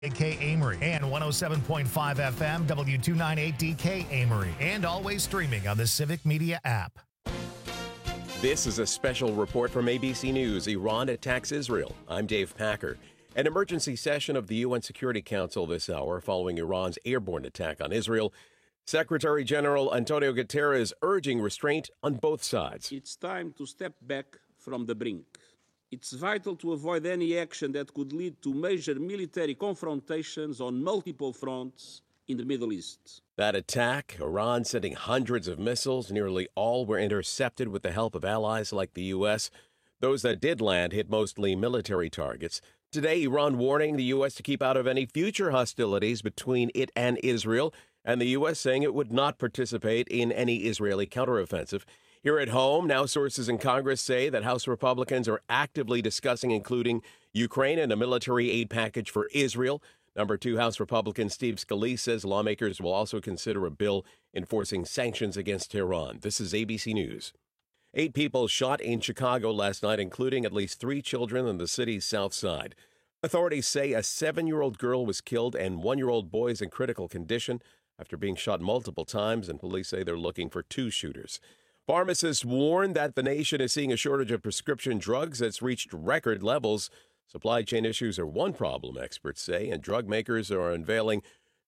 DK Amory and 107.5 FM W298 DK Amory, and always streaming on the Civic Media app. This is a special report from ABC News. Iran attacks Israel. I'm Dave Packer. An emergency session of the UN Security Council this hour following Iran's airborne attack on Israel. Secretary General Antonio Guterres urging restraint on both sides. It's time to step back from the brink. It's vital to avoid any action that could lead to major military confrontations on multiple fronts in the Middle East. That attack, Iran sending hundreds of missiles, nearly all were intercepted with the help of allies like the U.S. Those that did land hit mostly military targets. Today, Iran warning the U.S. to keep out of any future hostilities between it and Israel, and the U.S. saying it would not participate in any Israeli counteroffensive. Here at home, now sources in Congress say that House Republicans are actively discussing including Ukraine in a military aid package for Israel. Number 2 House Republican Steve Scalise says lawmakers will also consider a bill enforcing sanctions against Tehran. This is ABC News. 8 people shot in Chicago last night, including at least 3 children on the city's south side. Authorities say a 7-year-old girl was killed and 1-year-old boy is in critical condition after being shot multiple times, and police say they're looking for 2 shooters. Pharmacists warn that the nation is seeing a shortage of prescription drugs that's reached record levels. Supply chain issues are one problem, experts say, and drug makers are unwilling,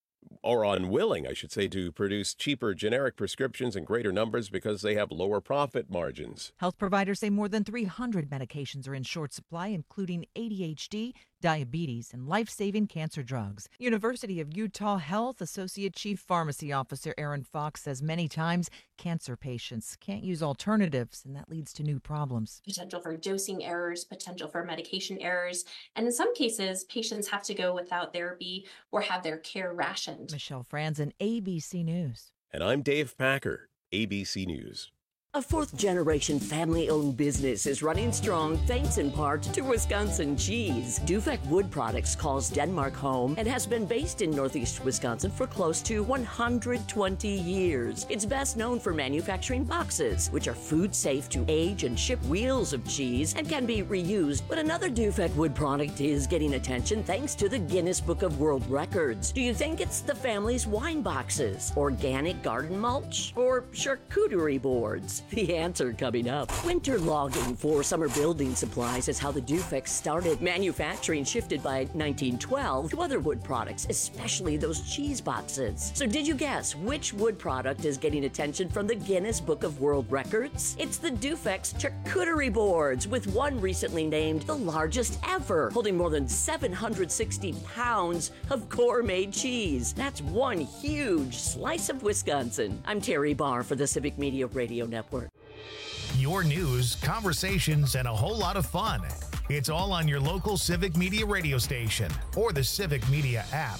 to produce cheaper generic prescriptions in greater numbers because they have lower profit margins. Health providers say more than 300 medications are in short supply, including ADHD, diabetes, and life-saving cancer drugs. University of Utah Health Associate Chief Pharmacy Officer Aaron Fox says many times cancer patients can't use alternatives, and that leads to new problems. Potential for dosing errors, potential for medication errors, and in some cases, patients have to go without therapy or have their care rationed. Michelle Franzen, ABC News. And I'm Dave Packer, ABC News. A fourth-generation family-owned business is running strong thanks in part to Wisconsin cheese. Dufek Wood Products calls Denmark home and has been based in northeast Wisconsin for close to 120 years. It's best known for manufacturing boxes, which are food-safe to age and ship wheels of cheese and can be reused. But another Dufek Wood product is getting attention thanks to the Guinness Book of World Records. Do you think it's the family's wine boxes, organic garden mulch, or charcuterie boards? The answer coming up. Winter logging for summer building supplies is how the Dufek started. Manufacturing shifted by 1912 to other wood products, especially those cheese boxes. So did you guess which wood product is getting attention from the Guinness Book of World Records? It's the Dufek's charcuterie boards, with one recently named the largest ever, holding more than 760 pounds of gourmet cheese. That's one huge slice of Wisconsin. I'm Terry Barr for the Civic Media Radio Network. Your news, conversations, and a whole lot of fun. It's all on your local Civic Media radio station or the Civic Media app.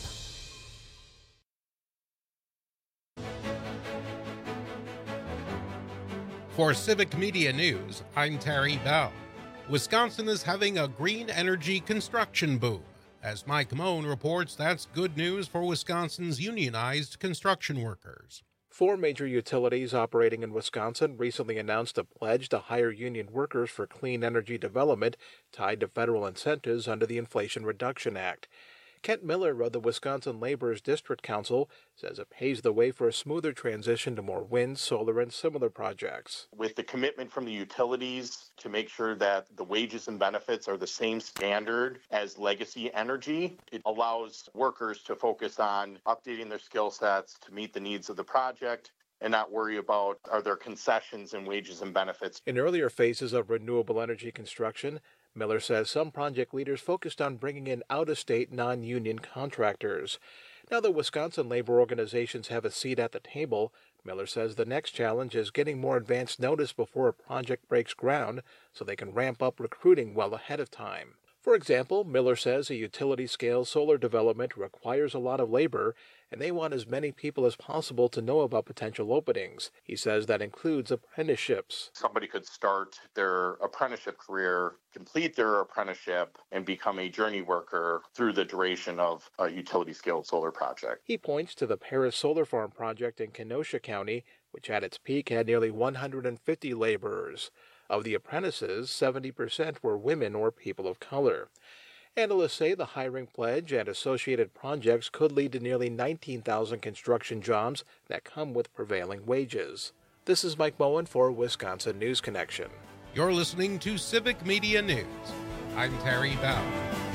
For Civic Media News, I'm Terry Bell. Wisconsin is having a green energy construction boom. As Mike Moan reports, that's good news for Wisconsin's unionized construction workers. 4 major utilities operating in Wisconsin recently announced a pledge to hire union workers for clean energy development tied to federal incentives under the Inflation Reduction Act. Kent Miller of the Wisconsin Laborers District Council says it paves the way for a smoother transition to more wind, solar, and similar projects. With the commitment from the utilities to make sure that the wages and benefits are the same standard as legacy energy, it allows workers to focus on updating their skill sets to meet the needs of the project and not worry about are there concessions in wages and benefits. In earlier phases of renewable energy construction, Miller says some project leaders focused on bringing in out-of-state non-union contractors. Now that Wisconsin labor organizations have a seat at the table, Miller says the next challenge is getting more advance notice before a project breaks ground so they can ramp up recruiting well ahead of time. For example, Miller says a utility-scale solar development requires a lot of labor, and they want as many people as possible to know about potential openings. He says that includes apprenticeships. Somebody could start their apprenticeship career, complete their apprenticeship, and become a journey worker through the duration of a utility-scale solar project. He points to the Paris Solar Farm project in Kenosha County, which at its peak had nearly 150 laborers. Of the apprentices, 70% were women or people of color. Analysts say the hiring pledge and associated projects could lead to nearly 19,000 construction jobs that come with prevailing wages. This is Mike Moen for Wisconsin News Connection. You're listening to Civic Media News. I'm Terry Bell.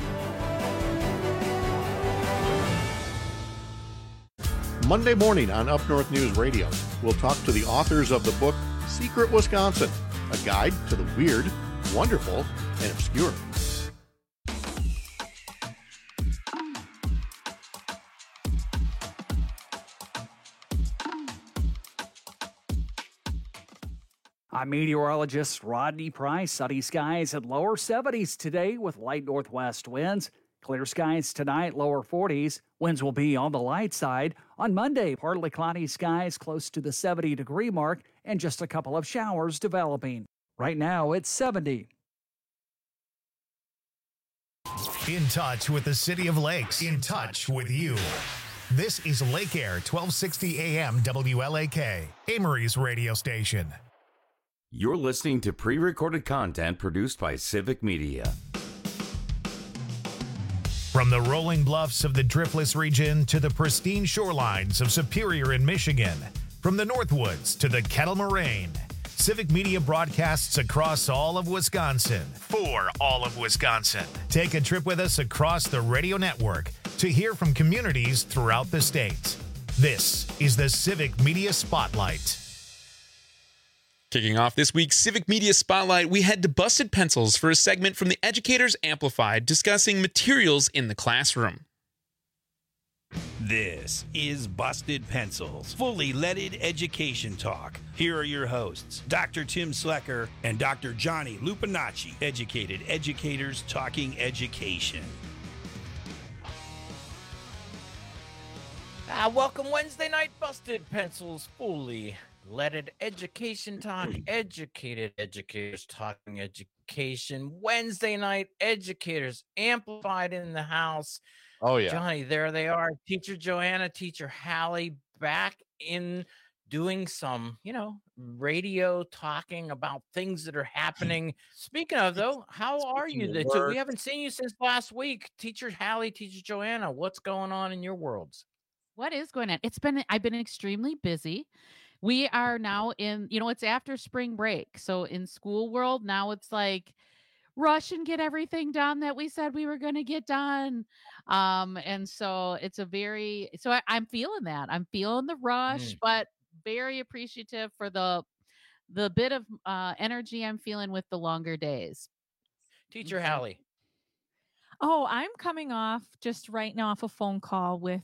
Monday morning on Up North News Radio, we'll talk to the authors of the book Secret Wisconsin, a guide to the weird, wonderful, and obscure. I'm meteorologist Rodney Price. Sunny skies at lower 70s today with light northwest winds. Clear skies tonight, lower 40s. Winds will be on the light side. On Monday, partly cloudy skies close to the 70-degree mark and just a couple of showers developing. Right now, it's 70. In touch with the City of Lakes. In touch with you. This is Lake Air 1260 AM WLAK, Amory's radio station. You're listening to pre-recorded content produced by Civic Media. From the rolling bluffs of the Driftless region to the pristine shorelines of Superior in Michigan, from the Northwoods to the Kettle Moraine, Civic Media broadcasts across all of Wisconsin for all of Wisconsin. Take a trip with us across the radio network to hear from communities throughout the state. This is the Civic Media Spotlight. Kicking off this week's Civic Media Spotlight, we head to Busted Pencils for a segment from the Educators Amplified discussing materials in the classroom. This is Busted Pencils, fully leaded education talk. Here are your hosts, Dr. Tim Slecker and Dr. Johnny Lupinacci, educated educators talking education. Welcome Wednesday night, Busted Pencils, fully leaded education talk, educated educators talking education. Wednesday night, Educators Amplified in the house. Oh, yeah. Johnny, there they are. Teacher Joanna, Teacher Hallie, back in doing some, radio talking about things that are happening. Speaking of, though, how are you? We haven't seen you since last week. Teacher Hallie, Teacher Joanna, what's going on in your worlds? What is going on? I've been extremely busy. We are now in, it's after spring break. So in school world, now it's like rush and get everything done that we said we were going to get done. And so it's I'm feeling that. I'm feeling the rush, but very appreciative for the bit of energy I'm feeling with the longer days. Teacher Hallie. Oh, I'm coming off just right now off a phone call with,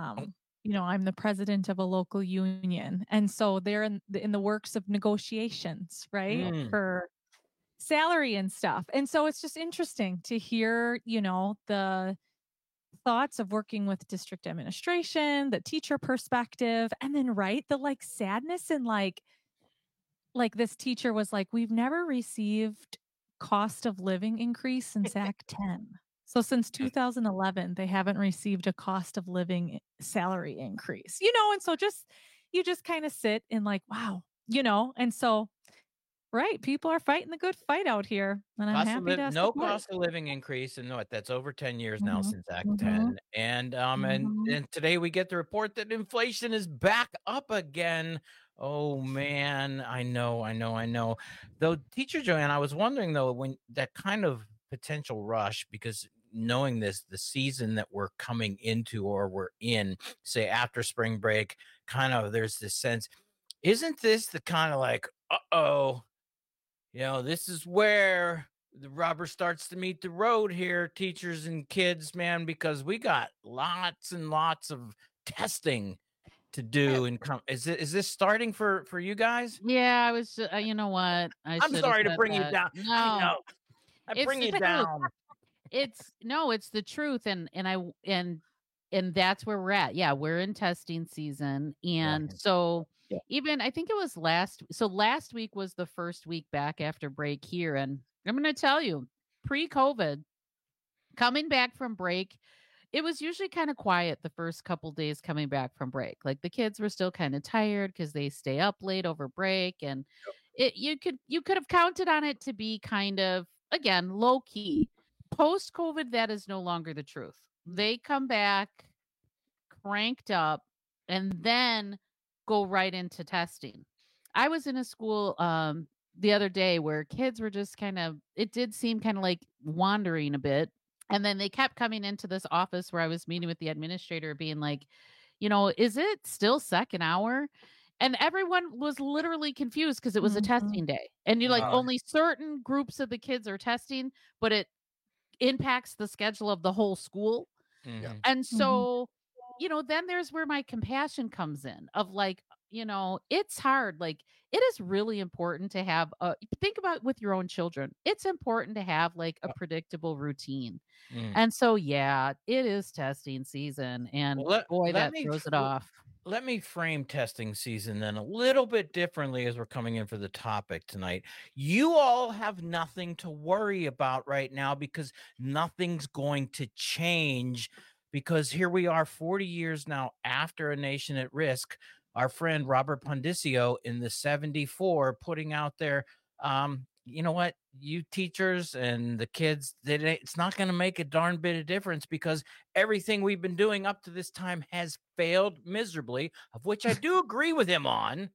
I'm the president of a local union. And so they're in the works of negotiations, right? For salary and stuff. And so it's just interesting to hear, the thoughts of working with district administration, the teacher perspective, and then, the sadness and like this teacher was like, we've never received cost of living increase since Act 10. So since 2011, they haven't received a cost of living salary increase, and so you just kind of sit and wow, and so, right. People are fighting the good fight out here. And I'm happy to no support. Cost of living increase. And that's over 10 years now since Act 10. And, and today we get the report that inflation is back up again. Oh man. I know. Though, Teacher Joanne, I was wondering though, when that kind of potential rush, because knowing the season that we're coming into or we're in, say after spring break, kind of there's this sense, isn't this the kind of this is where the rubber starts to meet the road here, teachers and kids, man, because we got lots and lots of testing to do. And is this starting for you guys? Yeah, I was, you know what? I'm sorry to bring you down. No, I know. I bring you down. It's the truth. And that's where we're at. Yeah. We're in testing season. And so even, I think it was last week was the first week back after break here. And I'm going to tell you, pre-COVID, coming back from break, it was usually kind of quiet the first couple days coming back from break. Like the kids were still kind of tired because they stay up late over break. And you could have counted on it to be kind of, again, low key. post-COVID, that is no longer the truth. They come back cranked up and then go right into testing. I was in a school the other day where kids were just it did seem kind of like wandering a bit. And then they kept coming into this office where I was meeting with the administrator being like, is it still second hour? And everyone was literally confused because it was a testing day. And you're like, only certain groups of the kids are testing, but it impacts the schedule of the whole school. Mhm. And so, then there's where my compassion comes in of like, it's hard. Like, it is really important to have think about with your own children. It's important to have like a predictable routine. And so, yeah, it is testing season. And boy, that throws it off. Let me frame testing season then a little bit differently as we're coming in for the topic tonight. You all have nothing to worry about right now because nothing's going to change, because here we are 40 years now after A Nation at Risk. Our friend Robert Pondicio in the 74 putting out there, you know what, you teachers and the kids, it's not going to make a darn bit of difference because everything we've been doing up to this time has failed miserably, of which I do agree with him on.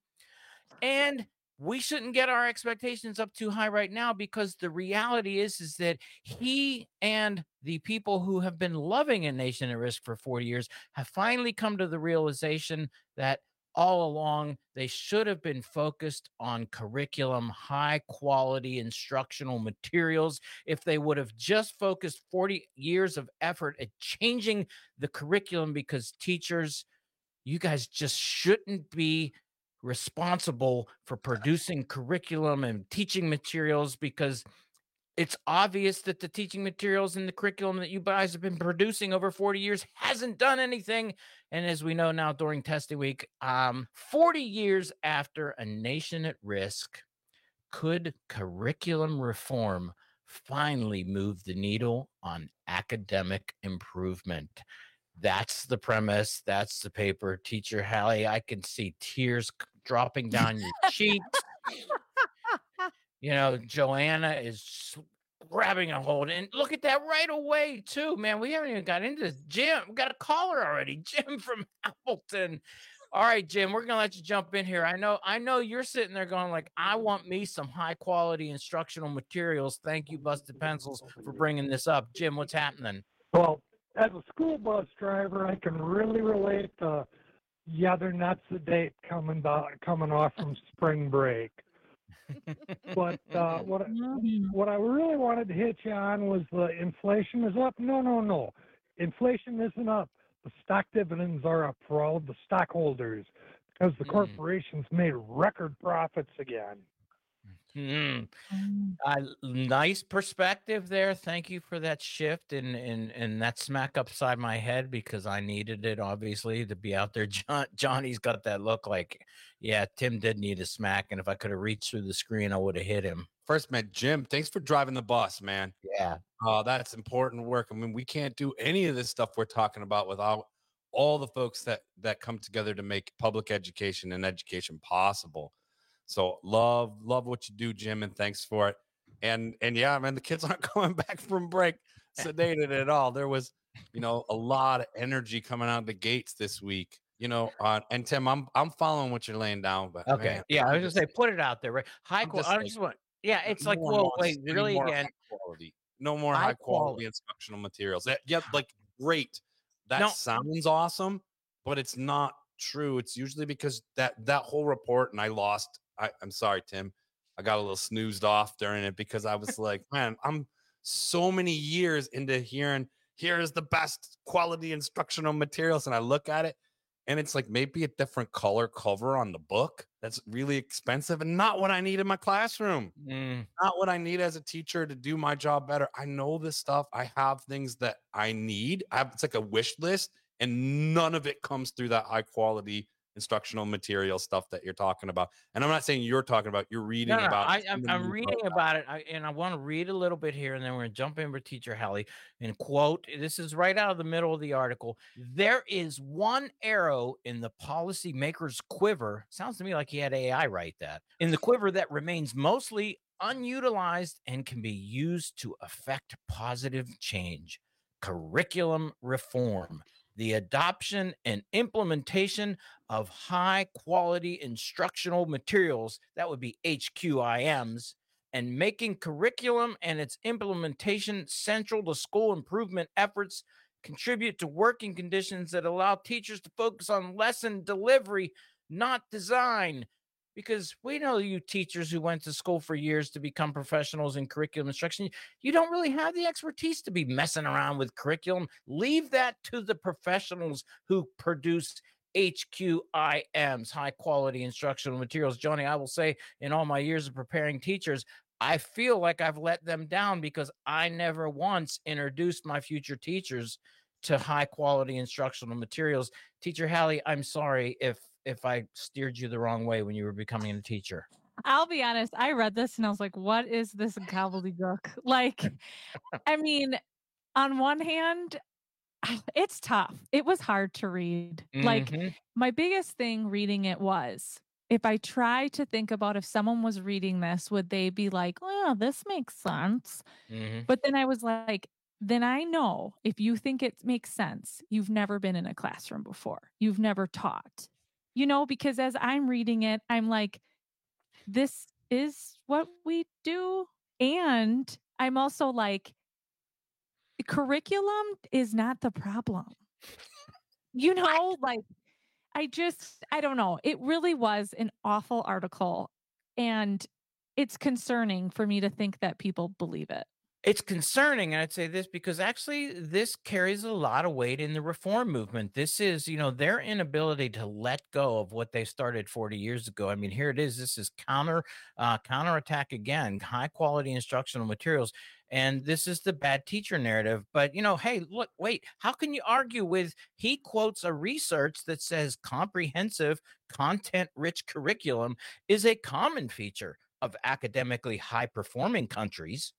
And we shouldn't get our expectations up too high right now, because the reality is that he and the people who have been loving A Nation at Risk for 40 years have finally come to the realization that all along they should have been focused on curriculum, high quality instructional materials. If they would have just focused 40 years of effort at changing the curriculum, because teachers, you guys just shouldn't be responsible for producing curriculum and teaching materials, because it's obvious that the teaching materials and the curriculum that you guys have been producing over 40 years hasn't done anything. And as we know now during testing week, 40 years after A Nation at Risk, could curriculum reform finally move the needle on academic improvement? That's the premise. That's the paper. Teacher Hallie, I can see tears dropping down your cheeks. Joanna is grabbing a hold. And look at that right away, too, man. We haven't even got into this. Jim, we got a caller already. Jim from Appleton. All right, Jim, we're going to let you jump in here. I know you're sitting there going like, I want me some high quality instructional materials. Thank you, Busted Pencils, for bringing this up. Jim, what's happening? Well, as a school bus driver, I can really relate to, they're not sedate coming off from spring break. But what I really wanted to hit you on was the inflation is up. No. Inflation isn't up. The stock dividends are up for all of the stockholders because the corporations made record profits again. Nice perspective there. Thank you for that shift and that smack upside my head, because I needed it, obviously, to be out there. Johnny's got that look like, yeah, Tim did need a smack, and if I could have reached through the screen, I would have hit him. First, man, Jim, thanks for driving the bus, man. Yeah. That's important work. I mean, we can't do any of this stuff we're talking about without all the folks that come together to make public education and education possible. So love what you do, Jim, and thanks for it. And yeah, man, the kids aren't coming back from break sedated at all. There was, a lot of energy coming out of the gates this week. And Tim, I'm following what you're laying down. But okay, man, yeah, I was just say put it out there, right? High quality. It's like, whoa, wait, really again? No more high quality instructional materials. Great. That sounds awesome, but it's not true. It's usually because that whole report, and I'm sorry, Tim. I got a little snoozed off during it because I was like, man, I'm so many years into hearing, here is the best quality instructional materials. And I look at it and it's like maybe a different color cover on the book that's really expensive and not what I need in my classroom. Not what I need as a teacher to do my job better. I know this stuff. I have things that I need. It's like a wish list, and none of it comes through that high quality instructional material stuff that you're talking about. And I'm not saying you're talking about, you're reading about. I'm reading about it, and I want to read a little bit here, and then we're going to jump in with Teacher Hallie and quote, this is right out of the middle of the article. There is one arrow in the policymaker's quiver. Sounds to me like he had AI write that. In the quiver that remains mostly unutilized and can be used to affect positive change. Curriculum reform, the adoption and implementation of high-quality instructional materials, that would be HQIMs, and making curriculum and its implementation central to school improvement efforts contribute to working conditions that allow teachers to focus on lesson delivery, not design. Because we know you teachers who went to school for years to become professionals in curriculum instruction, you don't really have the expertise to be messing around with curriculum. Leave that to the professionals who produce HQIMs, high quality instructional materials. Johnny, I will say in all my years of preparing teachers, I feel like I've let them down because I never once introduced my future teachers to high quality instructional materials. Teacher Hallie, I'm sorry if I steered you the wrong way when you were becoming a teacher. I'll be honest, I read this and I was like, what is this gobbledygook? Like, I mean, on one hand, it's tough. It was hard to read. Like, my biggest thing reading it was, if I try to think about if someone was reading this, would they be like, oh, this makes sense? But then I was like, then I know if you think it makes sense, you've never been in a classroom before. You've never taught. You know, because as I'm reading it, I'm like, this is what we do. And I'm also like, curriculum is not the problem. You know, like, I don't know. It really was an awful article. And it's concerning for me to think that people believe it. It's concerning, and I'd say this because actually this carries a lot of weight in the reform movement. This is, their inability to let go of what they started 40 years ago. I mean, here it is. This is counterattack again, high quality instructional materials. And this is the bad teacher narrative. But, hey, look, wait, how can you argue with, he quotes a research that says comprehensive, content-rich curriculum is a common feature of academically high-performing countries.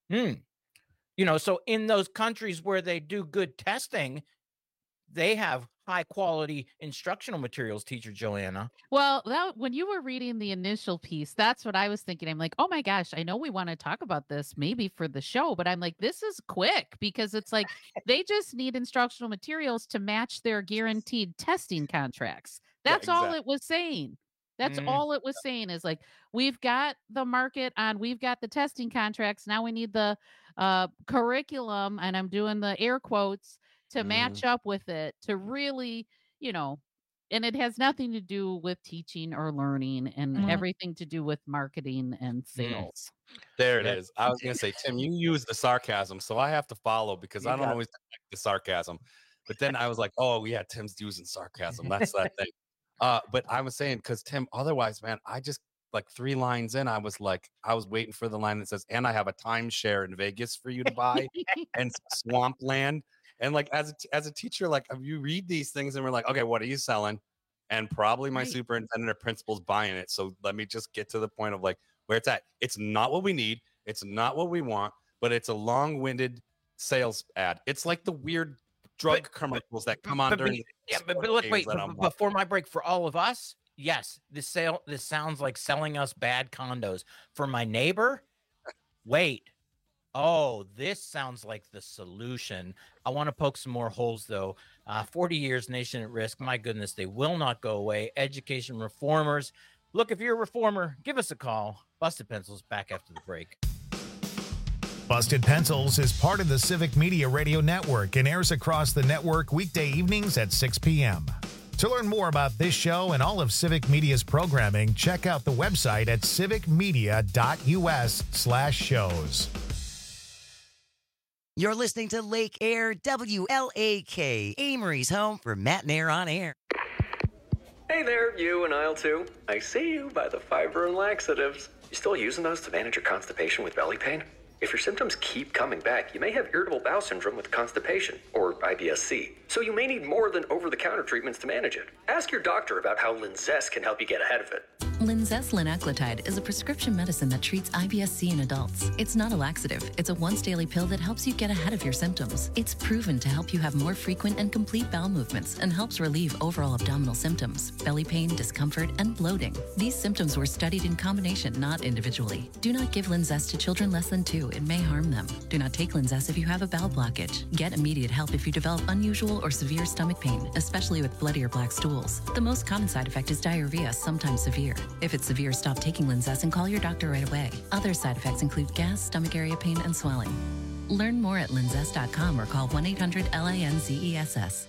So in those countries where they do good testing, they have high quality instructional materials, teacher Joanna. Well, when you were reading the initial piece, that's what I was thinking. I'm like, oh my gosh, I know we want to talk about this maybe for the show, but I'm like, this is quick because it's like they just need instructional materials to match their guaranteed testing contracts. That's all it was saying. That's all it was saying is like, we've got the market on, we've got the testing contracts. Now we need the curriculum, and I'm doing the air quotes, to match up with it, to really, and it has nothing to do with teaching or learning and everything to do with marketing and sales. There it is. I was going to say, Tim, you use the sarcasm, so I have to follow because I don't always like the sarcasm. But then I was like, oh, yeah, Tim's using sarcasm. That's that thing. But I was saying, because Tim, otherwise, man, I just like 3 lines in, I was waiting for the line that says, and I have a timeshare in Vegas for you to buy and swampland. And like, as a teacher, like you read these things and we're like, okay, what are you selling? And probably my superintendent or principal's buying it. So let me just get to the point of like where it's at. It's not what we need. It's not what we want, but it's a long-winded sales ad. It's like the weird drug commercials that come on during. But look, wait, before my break, for all of us, yes, this sounds like selling us bad condos. For my neighbor, wait. Oh, this sounds like the solution. I want to poke some more holes, though. 40 years, nation at risk. My goodness, they will not go away. Education reformers. Look, if you're a reformer, give us a call. Busted Pencils back after the break. Busted Pencils is part of the Civic Media Radio Network and airs across the network weekday evenings at 6 p.m. To learn more about this show and all of Civic Media's programming, check out the website at civicmedia.us/shows. You're listening to Lake Air WLAK, Amory's home for Matt and Air on Air. Hey there, you in aisle 2. I see you by the fiber and laxatives. You still using those to manage your constipation with belly pain? If your symptoms keep coming back, you may have irritable bowel syndrome with constipation, or IBS-C. So you may need more than over-the-counter treatments to manage it. Ask your doctor about how Linzess can help you get ahead of it. Linzess linaclotide is a prescription medicine that treats IBS-C in adults. It's not a laxative. It's a once-daily pill that helps you get ahead of your symptoms. It's proven to help you have more frequent and complete bowel movements and helps relieve overall abdominal symptoms, belly pain, discomfort, and bloating. These symptoms were studied in combination, not individually. Do not give Linzess to children less than 2. It may harm them. Do not take Linzess if you have a bowel blockage. Get immediate help if you develop unusual or severe stomach pain, especially with bloody or black stools. The most common side effect is diarrhea, sometimes severe. If it's severe, stop taking Linzess and call your doctor right away. Other side effects include gas, stomach area pain, and swelling. Learn more at linzess.com or call 1-800-LINZESS.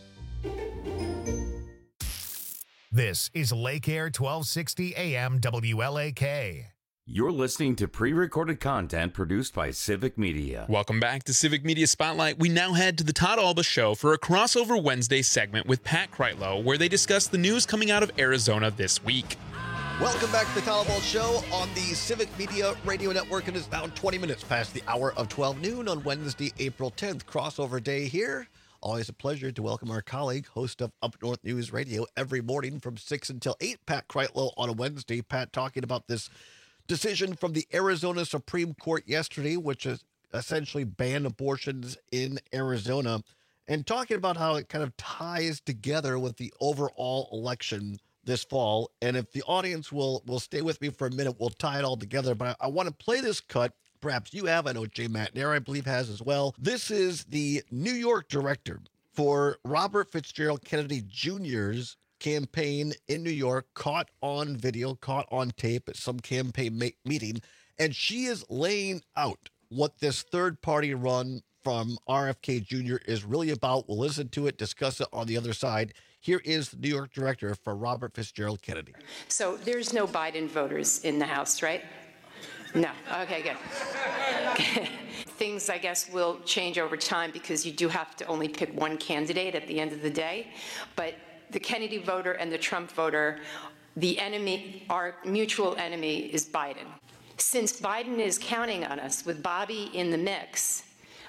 This is Lake Air 1260 AM WLAK. You're listening to pre-recorded content produced by Civic Media. Welcome back to Civic Media Spotlight. We now head to the Todd Alba Show for a crossover Wednesday segment with Pat Kreitlow, where they discuss the news coming out of Arizona this week. Welcome back to the Todd Alba Show on the Civic Media Radio Network. It is now 20 minutes past the hour of 12 noon on Wednesday, April 10th. Crossover day here. Always a pleasure to welcome our colleague, host of Up North News Radio every morning from 6 until 8, Pat Kreitlow on a Wednesday. Pat, talking about this decision from the Arizona Supreme Court yesterday, which is essentially banned abortions in Arizona, and talking about how it kind of ties together with the overall election this fall. And if the audience will stay with me for a minute, we'll tie it all together. But I want to play this cut. Perhaps you have. I know Jay McNair, I believe, has as well. This is the New York director for Robert Fitzgerald Kennedy Jr.'s campaign in New York, caught on video, caught on tape at some campaign meeting, and she is laying out what this third-party run from RFK Jr. is really about. We'll listen to it, discuss it on the other side. Here is the New York director for Robert Fitzgerald Kennedy. So there's no Biden voters in the House, right? No. Okay, good. Things, I guess, will change over time because you do have to only pick one candidate at the end of the day. But the Kennedy voter and the Trump voter, the enemy, our mutual enemy is Biden. Since Biden is counting on us with Bobby in the mix,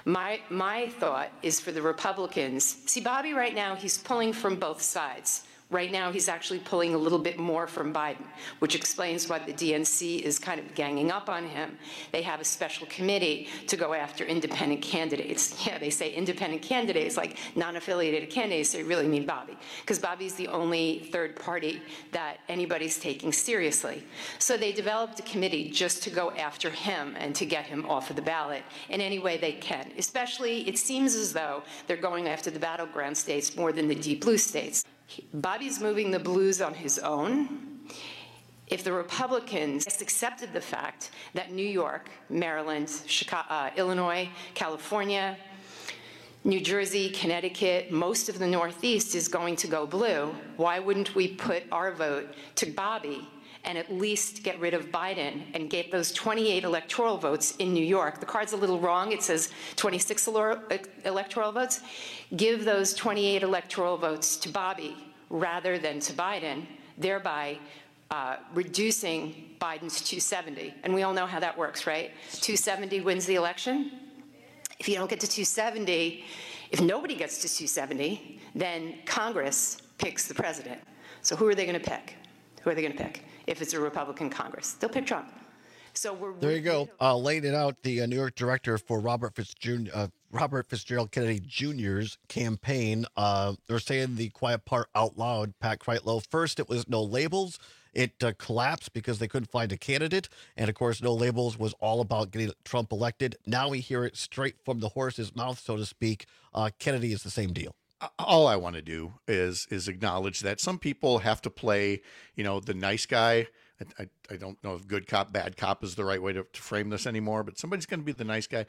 my thought is for the Republicans. See, Bobby right now, he's pulling from both sides. Right now, he's actually pulling a little bit more from Biden, which explains why the DNC is kind of ganging up on him. They have a special committee to go after independent candidates. Yeah, they say independent candidates, like non-affiliated candidates, they really mean Bobby, because Bobby's the only third party that anybody's taking seriously. So they developed a committee just to go after him and to get him off of the ballot in any way they can. Especially, it seems as though they're going after the battleground states more than the deep blue states. Bobby's moving the blues on his own. If the Republicans accepted the fact that New York, Maryland, Chicago, Illinois, California, New Jersey, Connecticut, most of the Northeast is going to go blue, why wouldn't we put our vote to Bobby and at least get rid of Biden and get those 28 electoral votes in New York? The card's a little wrong. It says 26 electoral votes. Give those 28 electoral votes to Bobby rather than to Biden, thereby reducing Biden's 270. And we all know how that works, right? 270 wins the election. If you don't get to 270, if nobody gets to 270, then Congress picks the president. So who are they going to pick? Who are they going to pick? If it's a Republican Congress, they'll pick Trump. So there you go. Laying it out, the New York director for Robert Fitzgerald Kennedy Jr.'s campaign. They're saying the quiet part out loud, Pat Kreitlow. First, it was no labels. It collapsed because they couldn't find a candidate. And of course, no labels was all about getting Trump elected. Now we hear it straight from the horse's mouth, so to speak. Kennedy is the same deal. All I want to do is acknowledge that some people have to play, the nice guy. I don't know if good cop, bad cop is the right way to frame this anymore, but somebody's going to be the nice guy.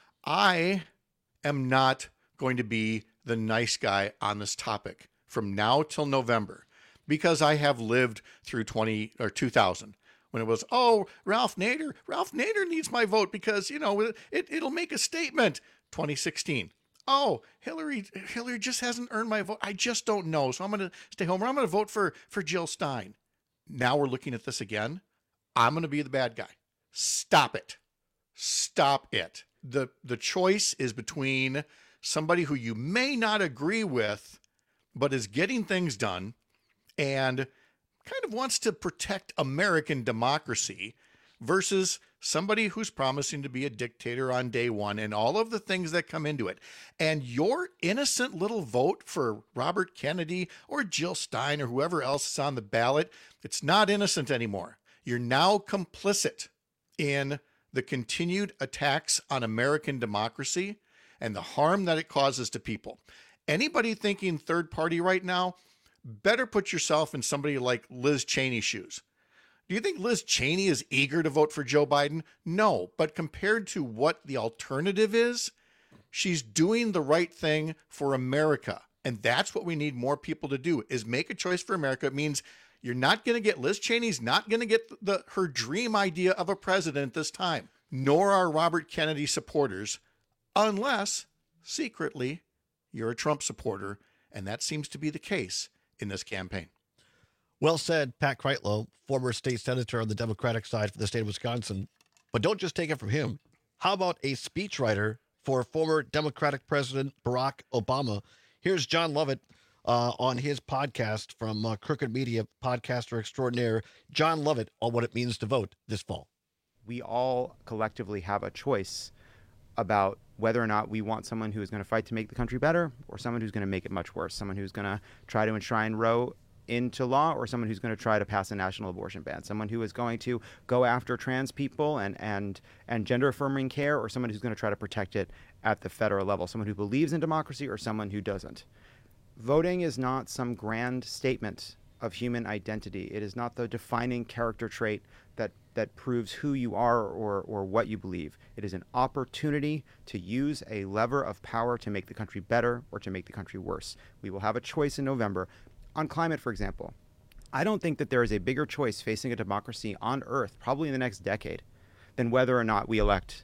I am not going to be the nice guy on this topic from now till November, because I have lived through 2000 when it was, Ralph Nader needs my vote because, it'll make a statement. 2016. Hillary just hasn't earned my vote. I just don't know. So I'm going to stay home, or I'm going to vote for Jill Stein. Now we're looking at this again. I'm going to be the bad guy. Stop it. Stop it. The choice is between somebody who you may not agree with, but is getting things done, and kind of wants to protect American democracy versus somebody who's promising to be a dictator on day one and all of the things that come into it. And your innocent little vote for Robert Kennedy or Jill Stein or whoever else is on the ballot, it's not innocent anymore. You're now complicit in the continued attacks on American democracy and the harm that it causes to people. Anybody thinking third party right now, better put yourself in somebody like Liz Cheney's shoes. Do you think Liz Cheney is eager to vote for Joe Biden? No, but compared to what the alternative is, she's doing the right thing for America. And that's what we need more people to do, is make a choice for America. It means you're not going to get, Liz Cheney's not going to get her dream idea of a president this time, nor are Robert Kennedy supporters, unless secretly you're a Trump supporter. And that seems to be the case in this campaign. Well said, Pat Kreitlow, former state senator on the Democratic side for the state of Wisconsin. But don't just take it from him. How about a speechwriter for former Democratic President Barack Obama? Here's John Lovett on his podcast from Crooked Media, podcaster extraordinaire, John Lovett, on what it means to vote this fall. We all collectively have a choice about whether or not we want someone who is going to fight to make the country better or someone who's going to make it much worse, someone who's going to try to enshrine Roe into law, or someone who's going to try to pass a national abortion ban, someone who is going to go after trans people and gender affirming care, or someone who's going to try to protect it at the federal level, someone who believes in democracy or someone who doesn't. Voting is not some grand statement of human identity. It is not the defining character trait that proves who you are or what you believe. It is an opportunity to use a lever of power to make the country better or to make the country worse. We will have a choice in November. On climate, for example, I don't think that there is a bigger choice facing a democracy on Earth, probably in the next decade, than whether or not we elect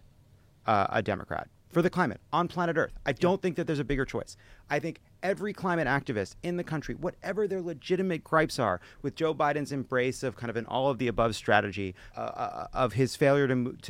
a Democrat for the climate on planet Earth. I don't think that there's a bigger choice. I think every climate activist in the country, whatever their legitimate gripes are with Joe Biden's embrace of kind of an all-of-the-above strategy, of his failure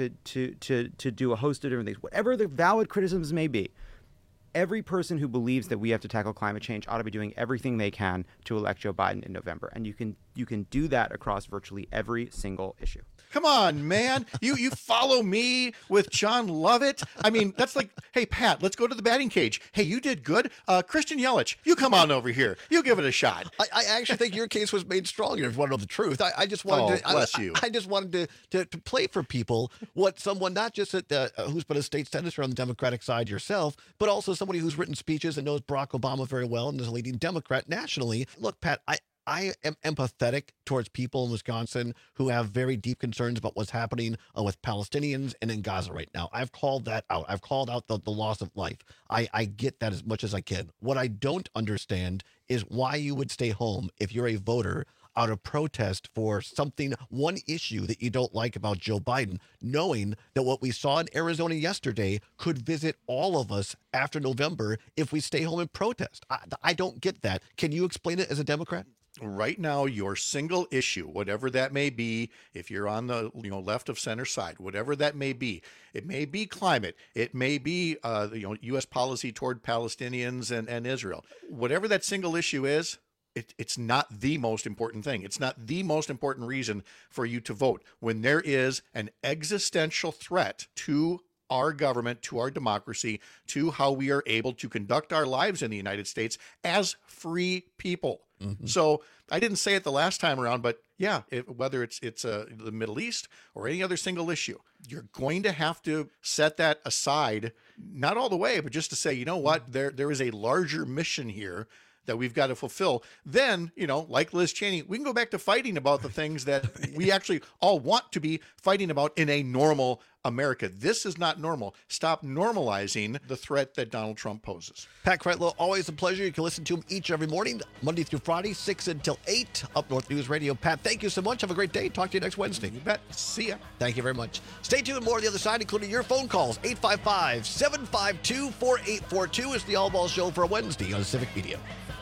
to do a host of different things, whatever the valid criticisms may be, every person who believes that we have to tackle climate change ought to be doing everything they can to elect Joe Biden in November. And you can do that across virtually every single issue. Come on, man. You follow me with John Lovett. I mean, that's like, hey, Pat, let's go to the batting cage. Hey, you did good. Christian Yelich, you come on over here. You give it a shot. I actually think your case was made stronger, if you want to know the truth. I just wanted to bless you. I just wanted to play for people what someone, not just who's been a state senator on the Democratic side yourself, but also somebody who's written speeches and knows Barack Obama very well and is a leading Democrat nationally. Look, Pat, I am empathetic towards people in Wisconsin who have very deep concerns about what's happening with Palestinians and in Gaza right now. I've called that out. I've called out the loss of life. I get that as much as I can. What I don't understand is why you would stay home if you're a voter out of protest for something, one issue that you don't like about Joe Biden, knowing that what we saw in Arizona yesterday could visit all of us after November if we stay home and protest. I don't get that. Can you explain it as a Democrat? Right now, your single issue, whatever that may be, if you're on the left of center side, whatever that may be, it may be climate, it may be U.S. policy toward Palestinians and Israel. Whatever that single issue is, it's not the most important thing. It's not the most important reason for you to vote when there is an existential threat to our government, to our democracy, to how we are able to conduct our lives in the United States as free people. Mm-hmm. So I didn't say it the last time around, but yeah, whether it's the Middle East or any other single issue, you're going to have to set that aside, not all the way, but just to say, you know what, there is a larger mission here that we've got to fulfill. Then, like Liz Cheney, we can go back to fighting about the things that we actually all want to be fighting about in a normal America. This is not normal. Stop normalizing the threat that Donald Trump poses. Pat Kreitlow, always a pleasure. You can listen to him each every morning, Monday through Friday, 6 until 8, Up North News Radio. Pat, thank you so much. Have a great day. Talk to you next Wednesday. You bet. See ya. Thank you very much. Stay tuned. More on the other side, including your phone calls. 855-752-4842 is the All Ball Show for a Wednesday on Civic Media.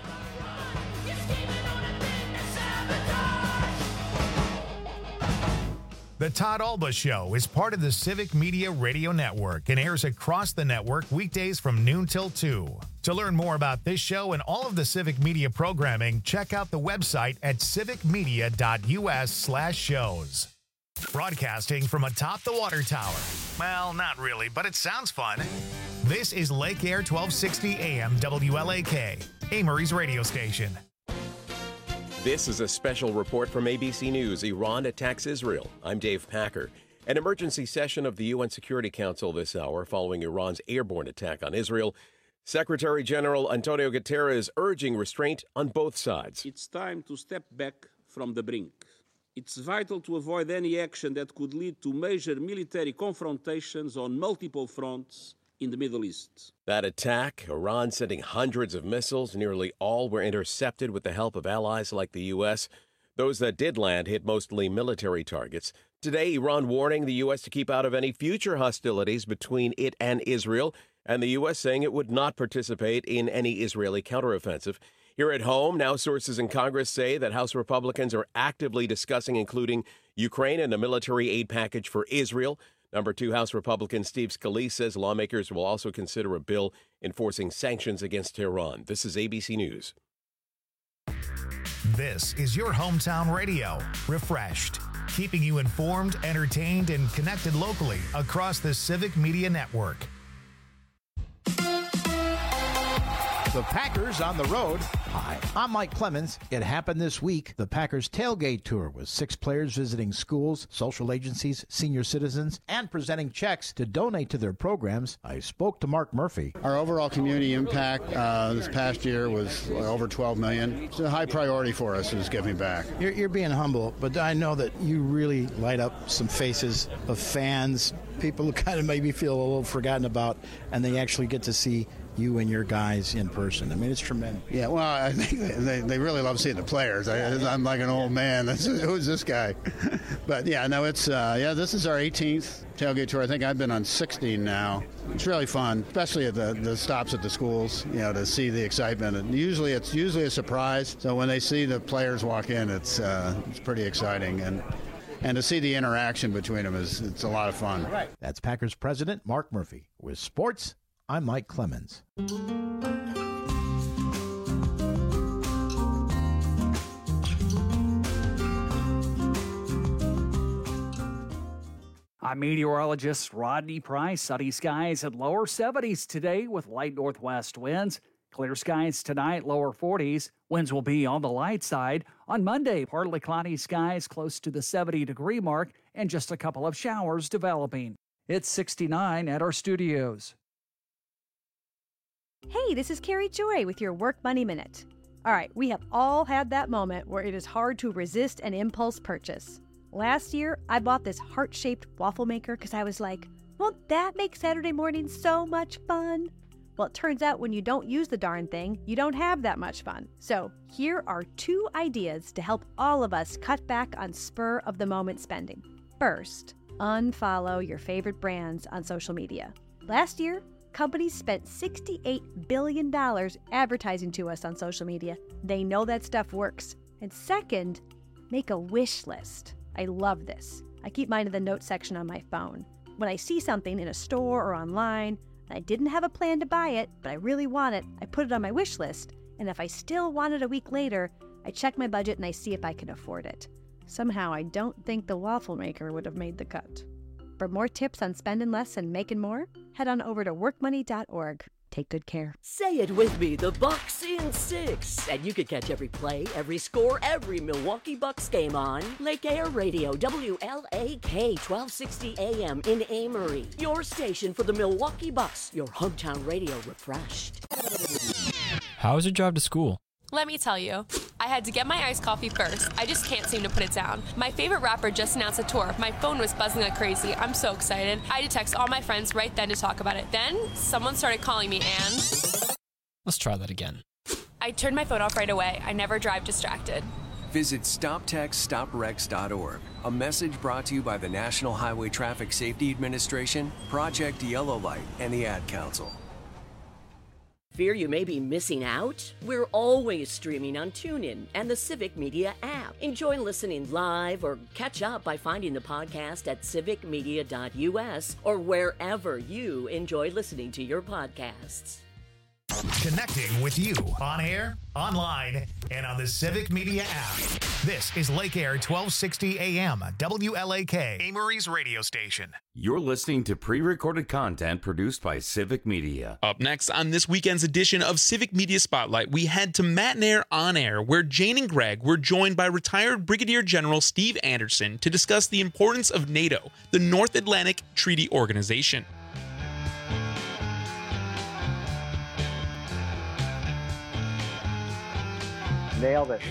The Todd Alba Show is part of the Civic Media Radio Network and airs across the network weekdays from noon till 2. To learn more about this show and all of the Civic Media programming, check out the website at civicmedia.us/shows. Broadcasting from atop the water tower. Well, not really, but it sounds fun. This is Lake Air 1260 AM WLAK, Amory's radio station. This is a special report from ABC News. Iran attacks Israel. I'm Dave Packer. An emergency session of the UN Security Council this hour following Iran's airborne attack on Israel. Secretary General Antonio Guterres urging restraint on both sides. It's time to step back from the brink. It's vital to avoid any action that could lead to major military confrontations on multiple fronts in the Middle East. That attack, Iran sending hundreds of missiles, nearly all were intercepted with the help of allies like the U.S. Those that did land hit mostly military targets. Today, Iran warning the U.S. to keep out of any future hostilities between it and Israel, and the U.S. saying it would not participate in any Israeli counteroffensive. Here at home, now sources in Congress say that House Republicans are actively discussing including Ukraine in a military aid package for Israel. Number 2 House Republican Steve Scalise says lawmakers will also consider a bill enforcing sanctions against Tehran. This is ABC News. This is your hometown radio, Refreshed, keeping you informed, entertained, and connected locally across the Civic Media Network. The Packers on the road. Hi, I'm Mike Clemens. It happened this week. The Packers tailgate tour with 6 players visiting schools, social agencies, senior citizens, and presenting checks to donate to their programs. I spoke to Mark Murphy. Our overall community impact this past year was over $12 million. It's a high priority for us is giving back. You're being humble, but I know that you really light up some faces of fans, people who kind of maybe feel a little forgotten about, and they actually get to see you and your guys in person. I mean, it's tremendous. Yeah, well, I think they really love seeing the players. I'm like an old man. Who's this guy? But yeah, no, it's this is our 18th tailgate tour. I think I've been on 16 now. It's really fun, especially at the stops at the schools. You know, to see the excitement. And usually it's a surprise. So when they see the players walk in, it's pretty exciting. And to see the interaction between them it's a lot of fun. Right. That's Packers president Mark Murphy with sports. I'm Mike Clemens. I'm meteorologist Rodney Price. Sunny skies at lower 70s today with light northwest winds. Clear skies tonight, lower 40s. Winds will be on the light side. On Monday, partly cloudy skies close to the 70-degree mark and just a couple of showers developing. It's 69 at our studios. Hey, this is Carrie Joy with your Work Money Minute. All right, we have all had that moment where it is hard to resist an impulse purchase. Last year, I bought this heart-shaped waffle maker because I was like, won't that make Saturday morning so much fun? Well, it turns out when you don't use the darn thing, you don't have that much fun. So here are 2 ideas to help all of us cut back on spur-of-the-moment spending. First, unfollow your favorite brands on social media. Last year, companies spent $68 billion advertising to us on social media. They know that stuff works. And second, make a wish list. I love this. I keep mine in the notes section on my phone. When I see something in a store or online, and I didn't have a plan to buy it, but I really want it, I put it on my wish list. And if I still want it a week later, I check my budget and I see if I can afford it. Somehow, I don't think the waffle maker would have made the cut. For more tips on spending less and making more, head on over to workmoney.org. Take good care. Say it with me, the Bucks in 6. And you can catch every play, every score, every Milwaukee Bucks game on Lake Air Radio, WLAK 1260 AM in Amory. Your station for the Milwaukee Bucks, your hometown radio refreshed. How was your drive to school? Let me tell you, I had to get my iced coffee first. I just can't seem to put it down. My favorite rapper just announced a tour. My phone was buzzing like crazy. I'm so excited. I had to text all my friends right then to talk about it. Then someone started calling me and... Let's try that again. I turned my phone off right away. I never drive distracted. Visit StopTextStopWrecks.org. A message brought to you by the National Highway Traffic Safety Administration, Project Yellow Light, and the Ad Council. Fear you may be missing out? We're always streaming on TuneIn and the Civic Media app. Enjoy listening live or catch up by finding the podcast at civicmedia.us or wherever you enjoy listening to your podcasts. Connecting with you on air, online, and on the Civic Media app. This is Lake Air 1260 AM, WLAK, Amory's radio station. You're listening to pre-recorded content produced by Civic Media. Up next on this weekend's edition of Civic Media Spotlight, we head to Matt and Air on Air, where Jane and Greg were joined by retired Brigadier General Steve Anderson to discuss the importance of NATO, the North Atlantic Treaty Organization. Nailed it.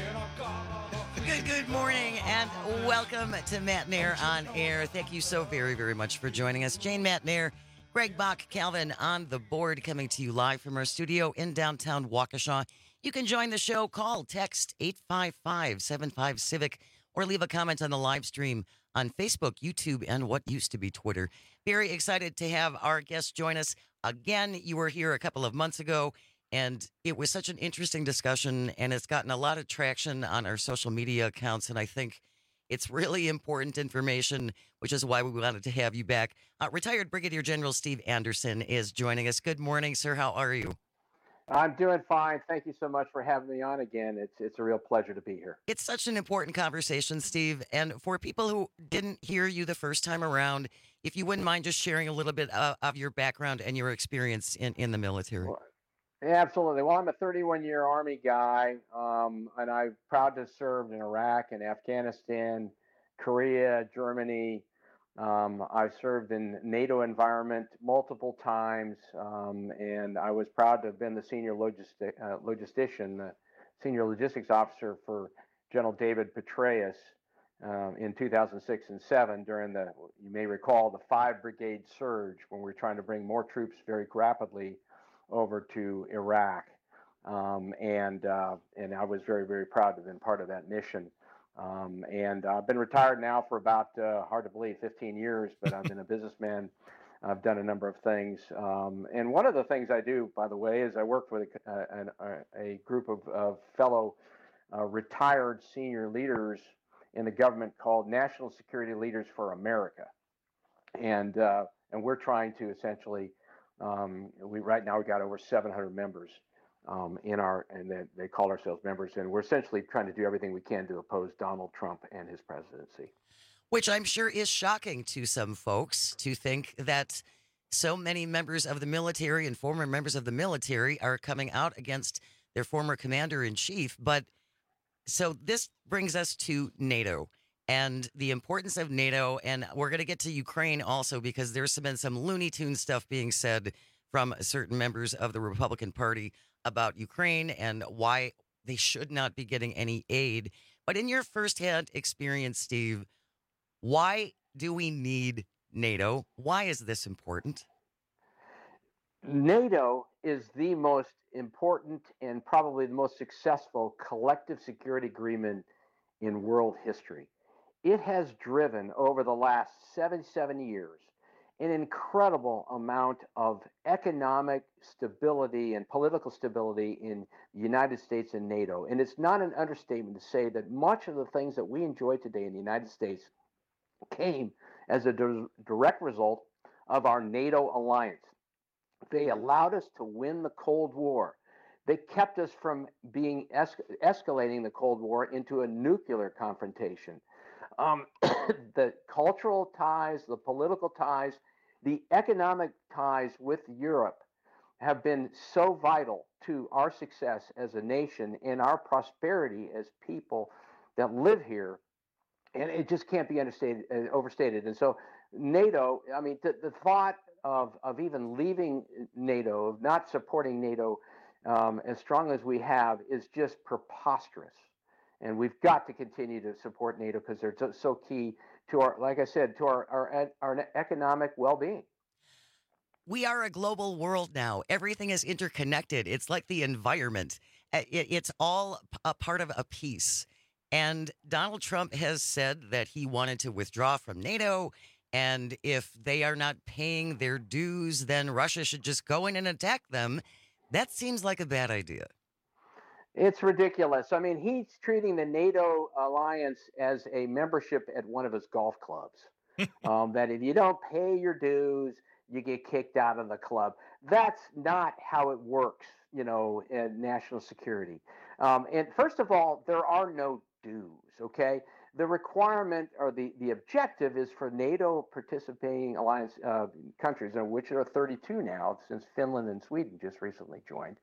Good morning, and welcome to Matt and Air on Air. Thank you so very, very much for joining us. Jane, Matt and Air, Greg Bach, Calvin on the board, coming to you live from our studio in downtown Waukesha. You can join the show, call, text 855-75-CIVIC, or leave a comment on the live stream on Facebook, YouTube, and what used to be Twitter. Very excited to have our guest join us again. You were here a couple of months ago, and it was such an interesting discussion, and it's gotten a lot of traction on our social media accounts, and I think it's really important information, which is why we wanted to have you back. Retired Brigadier General Steve Anderson is joining us. Good morning, sir. How are you? I'm doing fine. Thank you so much for having me on again. It's a real pleasure to be here. It's such an important conversation, Steve, and for people who didn't hear you the first time around, if you wouldn't mind just sharing a little bit of your background and your experience in the military. Yeah, absolutely. Well, I'm a 31-year Army guy, and I'm proud to have served in Iraq and Afghanistan, Korea, Germany. I've served in NATO environment multiple times, and I was proud to have been the senior logistician, the senior logistics officer for General David Petraeus in 2006 and 7 during you may recall, the 5-brigade surge when we were trying to bring more troops very rapidly over to Iraq, and I was very, very proud to have been part of that mission. And I've been retired now for about, hard to believe, 15 years, but I've been a businessman. I've done a number of things. And one of the things I do, by the way, is I work with a group of fellow retired senior leaders in the government called National Security Leaders for America. And we're trying to essentially, right now we've got over 700 members they call ourselves members, and we're essentially trying to do everything we can to oppose Donald Trump and his presidency. Which I'm sure is shocking to some folks to think that so many members of the military and former members of the military are coming out against their former commander-in-chief. But so this brings us to NATO and the importance of NATO, and we're going to get to Ukraine also because there's been some Looney Tunes stuff being said from certain members of the Republican Party about Ukraine and why they should not be getting any aid. But in your firsthand experience, Steve, why do we need NATO? Why is this important? NATO is the most important and probably the most successful collective security agreement in world history. It has driven over the last 77 years an incredible amount of economic stability and political stability in the United States and NATO. And it's not an understatement to say that much of the things that we enjoy today in the United States came as a direct result of our NATO alliance. They allowed us to win the Cold War. They kept us from being escalating the Cold War into a nuclear confrontation. The cultural ties, the political ties, the economic ties with Europe have been so vital to our success as a nation and our prosperity as people that live here. And it just can't be overstated. And so NATO, I mean, the thought of even leaving NATO, of not supporting NATO as strong as we have is just preposterous. And we've got to continue to support NATO because they're so key to our, like I said, to our economic well-being. We are a global world now. Everything is interconnected. It's like the environment. It's all a part of a piece. And Donald Trump has said that he wanted to withdraw from NATO. And if they are not paying their dues, then Russia should just go in and attack them. That seems like a bad idea. It's ridiculous. I mean, he's treating the NATO alliance as a membership at one of his golf clubs. That if you don't pay your dues, you get kicked out of the club. That's not how it works, in national security. And first of all, there are no dues, okay? The requirement or the objective is for NATO participating alliance countries, which there are 32 now since Finland and Sweden just recently joined.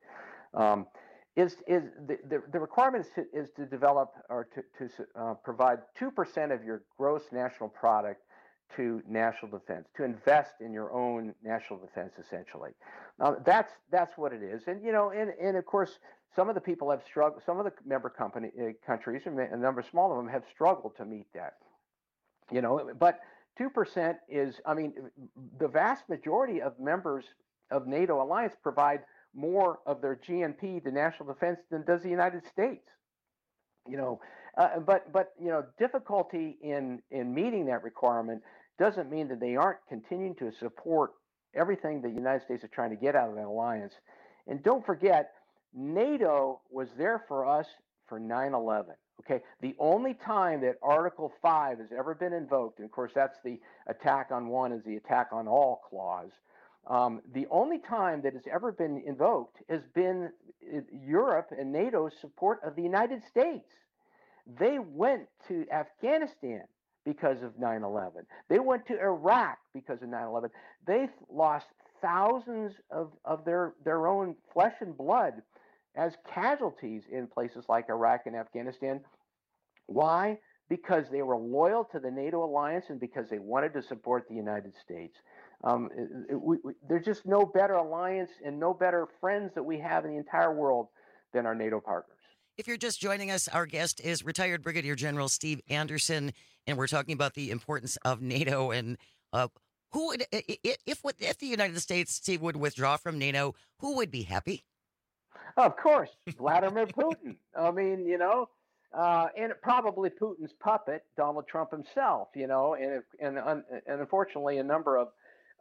The requirement is to develop or to provide 2% of your gross national product to national defense, to invest in your own national defense, essentially. That's what it is. And and of course, some of the people have struggled. Some of the member countries, and a number small of them, have struggled to meet that. But 2% is, the vast majority of members of NATO alliance provide more of their GNP to national defense than does the United States. But difficulty in meeting that requirement doesn't mean that they aren't continuing to support everything the United States is trying to get out of that alliance. And don't forget, NATO was there for us for 9/11. Okay, the only time that Article 5 has ever been invoked, and of course that's the attack on one is the attack on all clause. The only time that it's ever been invoked has been Europe and NATO's support of the United States. They went to Afghanistan because of 9/11. They went to Iraq because of 9/11. They lost thousands of their own flesh and blood as casualties in places like Iraq and Afghanistan. Why? Because they were loyal to the NATO alliance and because they wanted to support the United States. There's just no better alliance and no better friends that we have in the entire world than our NATO partners. If you're just joining us, our guest is retired Brigadier General Steve Anderson, and we're talking about the importance of NATO and who would, if the United States, Steve, would withdraw from NATO, who would be happy? Of course, Vladimir Putin. And probably Putin's puppet, Donald Trump himself. And unfortunately, a number of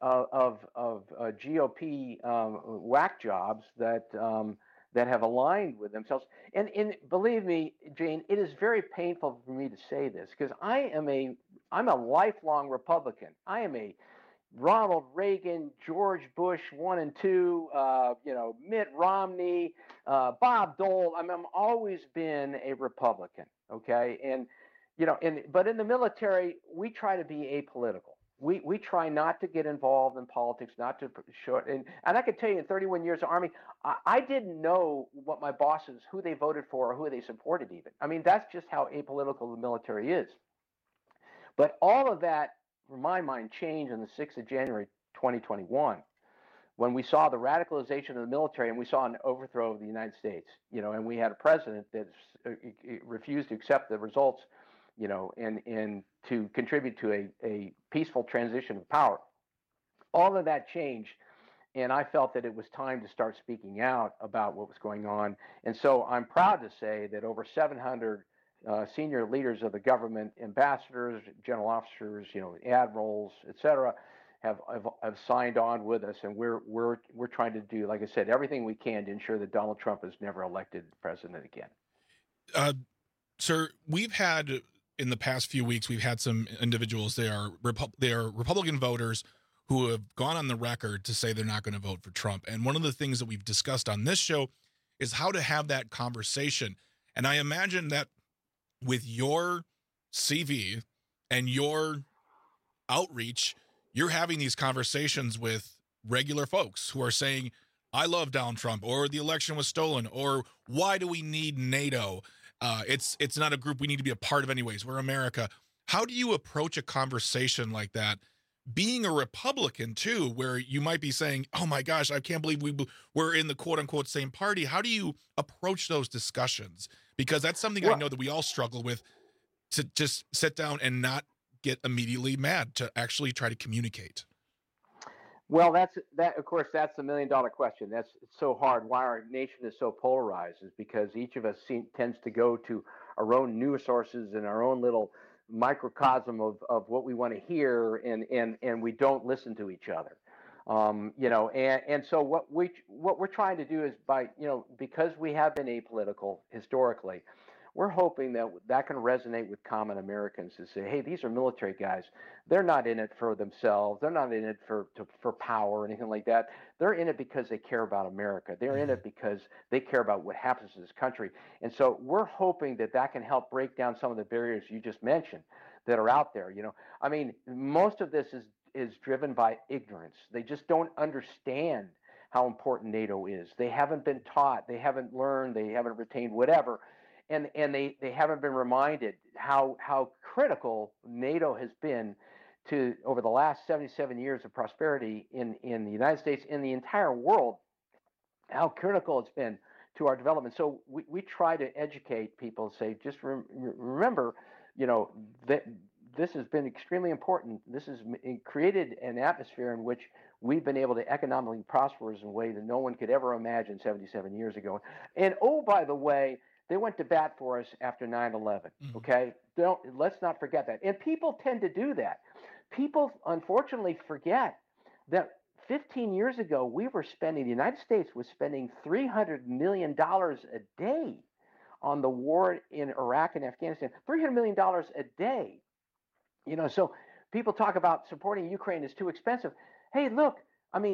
GOP whack jobs that have aligned with themselves. And believe me, Jane, it is very painful for me to say this because I'm a lifelong Republican. I am a Ronald Reagan, George Bush 1 and 2, Mitt Romney, Bob Dole. I've always been a Republican. Okay, but in the military, we try to be apolitical. We try not to get involved in politics, not to show. And I can tell you, in 31 years of Army, I didn't know what my bosses, who they voted for or who they supported even. That's just how apolitical the military is. But all of that, from my mind, changed on the 6th of January, 2021, when we saw the radicalization of the military and we saw an overthrow of the United States, and we had a president that refused to accept the results, and to contribute to a peaceful transition of power. All of that changed, and I felt that it was time to start speaking out about what was going on. And so I'm proud to say that over 700 senior leaders of the government, ambassadors, general officers, admirals, et cetera, have signed on with us, and we're trying to do, like I said, everything we can to ensure that Donald Trump is never elected president again. Sir, we've had in the past few weeks, we've had some individuals. They are Republican voters who have gone on the record to say they're not going to vote for Trump. And one of the things that we've discussed on this show is how to have that conversation. And I imagine that with your CV and your outreach, you're having these conversations with regular folks who are saying, I love Donald Trump, or the election was stolen, or why do we need NATO? It's not a group we need to be a part of anyways. We're America. How do you approach a conversation like that? Being a Republican too, where you might be saying, oh my gosh, I can't believe we're in the quote unquote same party. How do you approach those discussions? Because that's something I know that we all struggle with, to just sit down and not get immediately mad, to actually try to communicate. Well, of course, that's the $1 million question. It's so hard. Why our nation is so polarized is because each of us tends to go to our own news sources and our own little microcosm of what we want to hear, and we don't listen to each other. And so what we're trying to do is because we have been apolitical historically, we're hoping that that can resonate with common Americans to say, hey, these are military guys. They're not in it for themselves. They're not in it for power or anything like that. They're in it because they care about America. They're in it because they care about what happens to this country. And so we're hoping that that can help break down some of the barriers you just mentioned that are out there. You know, I mean, most of this is driven by ignorance. They just don't understand how important NATO is. They haven't been taught, they haven't learned, they haven't retained whatever, and they haven't been reminded how critical NATO has been to over the last 77 years of prosperity in the United States, in the entire world, how critical it's been to our development. So we try to educate people, say, just remember, you know, that this has been extremely important. This has created an atmosphere in which we've been able to economically prosper in a way that no one could ever imagine 77 years ago. And oh, by the way, they went to bat for us after 9/11. Okay, let's not forget that. And people tend to do that. People unfortunately forget that 15 years ago the United States was spending $300 million a day on the war in Iraq and Afghanistan. $300 million a day. You know, so people talk about supporting Ukraine is too expensive. Hey, look, I mean,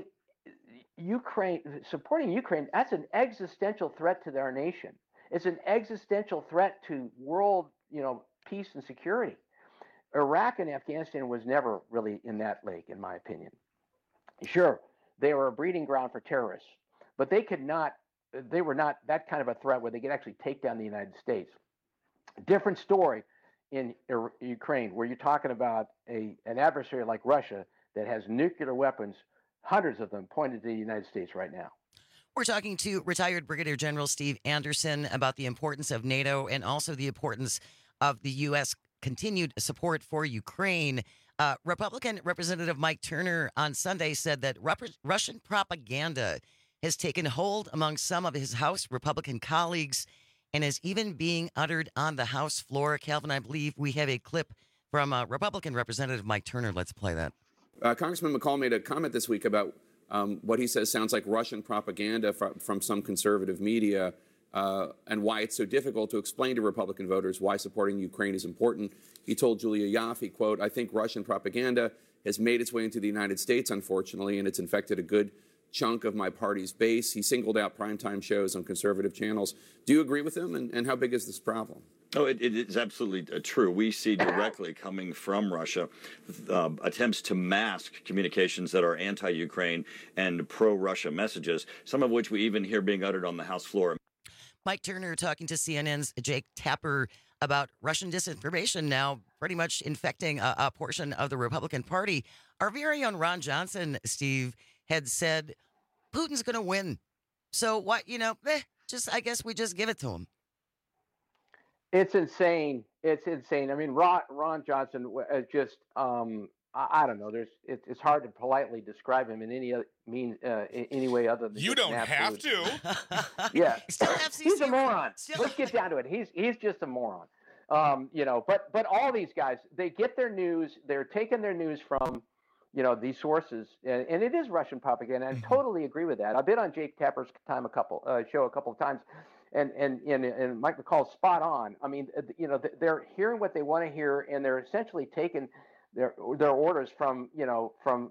supporting Ukraine, that's an existential threat to our nation. It's an existential threat to world, you know, peace and security. Iraq and Afghanistan was never really in that lake, in my opinion. Sure, they were a breeding ground for terrorists, but they were not that kind of a threat where they could actually take down the United States. Different story in Ukraine, where you're talking about an adversary like Russia that has nuclear weapons, hundreds of them pointed to the United States right now. We're talking to retired Brigadier General Steve Anderson about the importance of NATO and also the importance of the U.S. continued support for Ukraine. Republican Representative Mike Turner on Sunday said that Russian propaganda has taken hold among some of his House Republican colleagues and is even being uttered on the House floor. Calvin, I believe we have a clip from Republican Representative Mike Turner. Let's play that. Congressman McCall made a comment this week about what he says sounds like Russian propaganda from some conservative media and why it's so difficult to explain to Republican voters why supporting Ukraine is important. He told Julia Yaffe, quote, "I think Russian propaganda has made its way into the United States, unfortunately, and it's infected a good chunk of my party's base." He singled out primetime shows on conservative channels. Do you agree with him? And how big is this problem? Oh, it is absolutely true. We see directly coming from Russia attempts to mask communications that are anti-Ukraine and pro-Russia messages, some of which we even hear being uttered on the House floor. Mike Turner talking to CNN's Jake Tapper about Russian disinformation now pretty much infecting a portion of the Republican Party. Our very own Ron Johnson, Steve, had said Putin's going to win. So what, you know, I guess we just give it to him. It's insane. It's insane. I mean, Ron Johnson just, I don't know. It's hard to politely describe him in any way other than you don't have to. Yeah, he's a moron. Let's get down to it. He's just a moron. You know, but all these guys, they get their news. They're taking their news from, you know, these sources, and it is Russian propaganda. I totally agree with that. I've been on Jake Tapper's show a couple of times. And Mike McCall's spot on. I mean, you know, they're hearing what they want to hear, and they're essentially taking their orders from, you know, from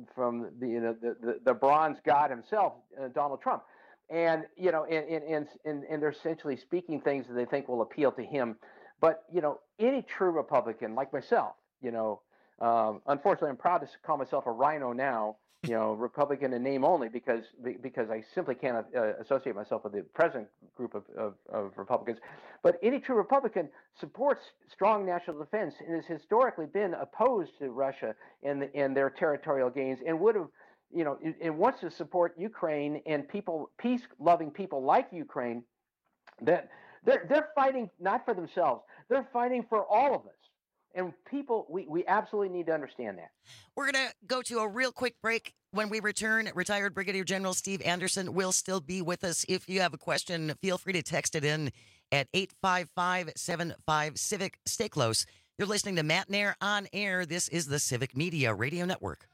the bronze god himself, Donald Trump, and you know, and they're essentially speaking things that they think will appeal to him. But you know, any true Republican like myself, you know, unfortunately, I'm proud to call myself a rhino now. You know, Republican in name only, because I simply can't associate myself with the present group of Republicans. But any true Republican supports strong national defense and has historically been opposed to Russia and their territorial gains, and would have, you know, and wants to support Ukraine and peace-loving people like Ukraine. That they're fighting not for themselves; they're fighting for all of us. And people, we absolutely need to understand that. We're going to go to a real quick break. When we return, retired Brigadier General Steve Anderson will still be with us. If you have a question, feel free to text it in at 855-75-CIVIC. Stay close. You're listening to Matt Nair on Air. This is the Civic Media Radio Network.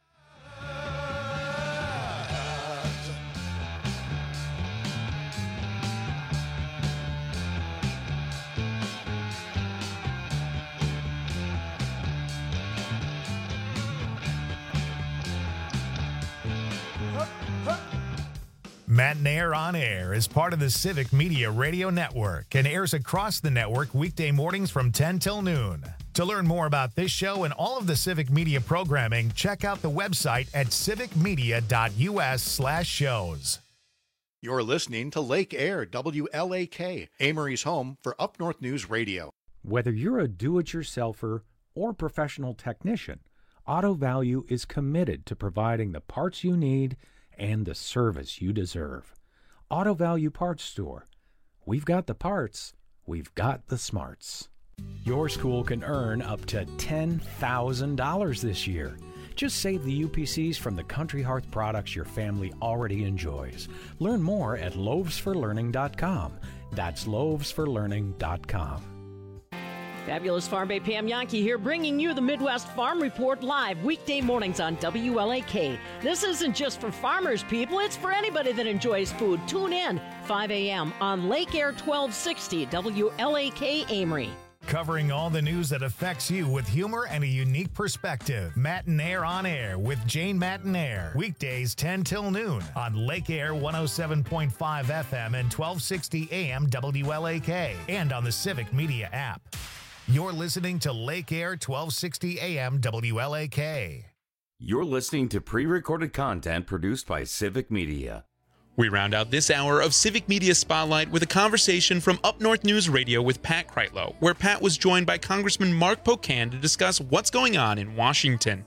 Matt Nair on Air is part of the Civic Media Radio Network and airs across the network weekday mornings from 10 till noon. To learn more about this show and all of the Civic Media programming, check out the website at civicmedia.us/shows. You're listening to Lake Air, WLAK, Amory's home for Up North News Radio. Whether you're a do-it-yourselfer or professional technician, Auto Value is committed to providing the parts you need and the service you deserve. Auto Value Parts Store. We've got the parts. We've got the smarts. Your school can earn up to $10,000 this year. Just save the UPCs from the Country Hearth products your family already enjoys. Learn more at loavesforlearning.com. That's loavesforlearning.com. Fabulous Farm Bay Pam Yankee here, bringing you the Midwest Farm Report live weekday mornings on WLAK. This isn't just for farmers, people. It's for anybody that enjoys food. Tune in 5 a.m. on Lake Air 1260 WLAK Amory. Covering all the news that affects you with humor and a unique perspective. Matt Nair on Air with Jane Matt Nair. Weekdays 10 till noon on Lake Air 107.5 FM and 1260 AM WLAK and on the Civic Media app. You're listening to Lake Air 1260 AM WLAK. You're listening to pre-recorded content produced by Civic Media. We round out this hour of Civic Media Spotlight with a conversation from Up North News Radio with Pat Kreitlow, where Pat was joined by Congressman Mark Pocan to discuss what's going on in Washington.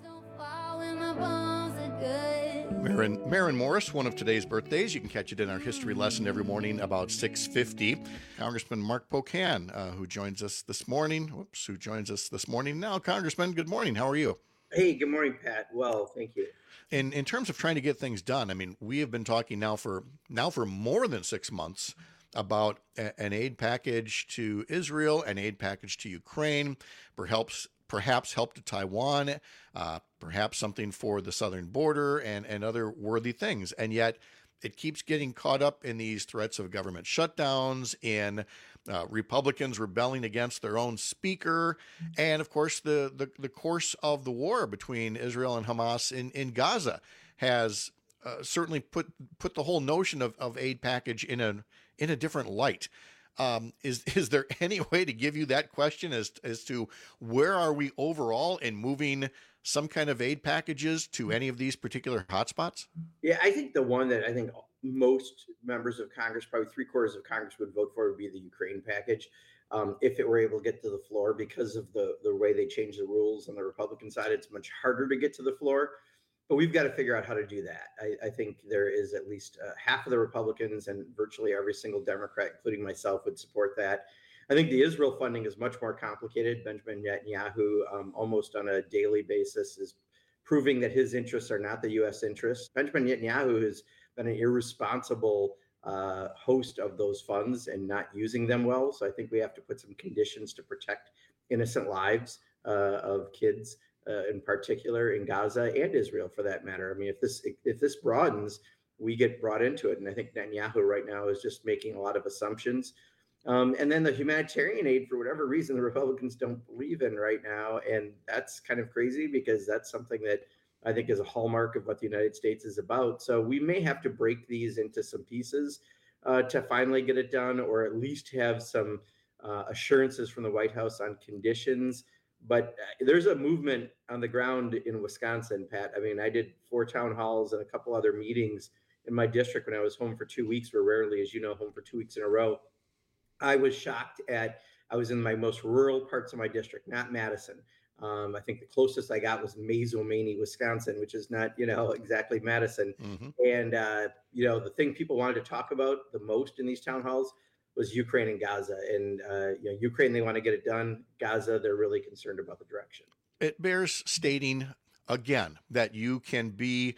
Marin Morris, one of today's birthdays. You can catch it in our history lesson every morning about 6:50. Congressman Mark Pocan, who joins us this morning. Now. Congressman, good morning. How are you? Hey, good morning, Pat. Well, thank you. In terms of trying to get things done, I mean, we have been talking now for more than 6 months about an aid package to Israel, an aid package to Ukraine, perhaps help to Taiwan, perhaps something for the southern border and other worthy things. And yet it keeps getting caught up in these threats of government shutdowns, in Republicans rebelling against their own speaker, and of course the course of the war between Israel and Hamas in Gaza has certainly put the whole notion of aid package in a different light. Is there any way to give you that question as to where are we overall in moving some kind of aid packages to any of these particular hotspots? Yeah, I think the one that I think most members of Congress, probably 3/4 of Congress, would vote for would be the Ukraine package, if it were able to get to the floor. Because of the way they changed the rules on the Republican side, it's much harder to get to the floor. But we've got to figure out how to do that. I think there is at least half of the Republicans and virtually every single Democrat, including myself, would support that. I think the Israel funding is much more complicated. Benjamin Netanyahu, almost on a daily basis, is proving that his interests are not the U.S. interests. Benjamin Netanyahu has been an irresponsible host of those funds and not using them well. So I think we have to put some conditions to protect innocent lives of kids, in particular in Gaza and Israel, for that matter. I mean, if this broadens, we get brought into it. And I think Netanyahu right now is just making a lot of assumptions. And then the humanitarian aid, for whatever reason, the Republicans don't believe in right now. And that's kind of crazy, because that's something that I think is a hallmark of what the United States is about. So we may have to break these into some pieces to finally get it done, or at least have some assurances from the White House on conditions. But there's a movement on the ground in Wisconsin, Pat. I mean, I did 4 town halls and a couple other meetings in my district when I was home for 2 weeks. We're rarely, as you know, home for 2 weeks in a row. I was shocked I was in my most rural parts of my district, not Madison. I think the closest I got was Mazomanie, Wisconsin, which is not, exactly Madison. Mm-hmm. And, the thing people wanted to talk about the most in these town halls was Ukraine and Gaza. And, Ukraine, they want to get it done. Gaza, they're really concerned about the direction. It bears stating again that you can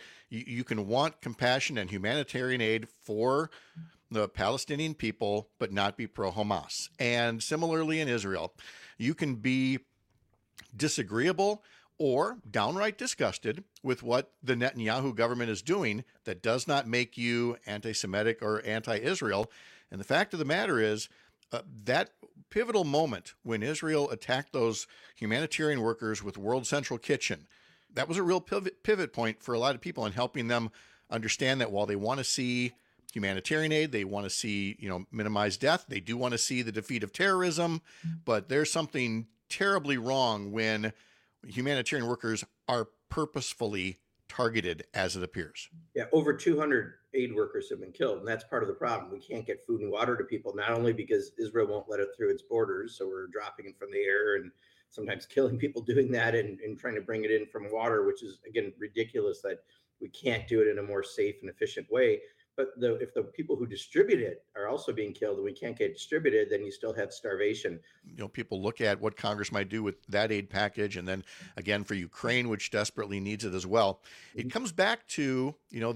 want compassion and humanitarian aid for the Palestinian people, but not be pro-Hamas. And similarly in Israel, you can be disagreeable or downright disgusted with what the Netanyahu government is doing that does not make you anti-Semitic or anti-Israel. And the fact of the matter is that pivotal moment when Israel attacked those humanitarian workers with World Central Kitchen, that was a real pivot point for a lot of people in helping them understand that while they want to see humanitarian aid. They want to see, minimize death. They do want to see the defeat of terrorism, but there's something terribly wrong when humanitarian workers are purposefully targeted, as it appears. Yeah, over 200 aid workers have been killed, and that's part of the problem. We can't get food and water to people, not only because Israel won't let it through its borders, so we're dropping it from the air and sometimes killing people doing that and trying to bring it in from water, which is, again, ridiculous that we can't do it in a more safe and efficient way. But if the people who distribute it are also being killed and we can't get distributed, then you still have starvation. People look at what Congress might do with that aid package. And then again, for Ukraine, which desperately needs it as well. It comes back to,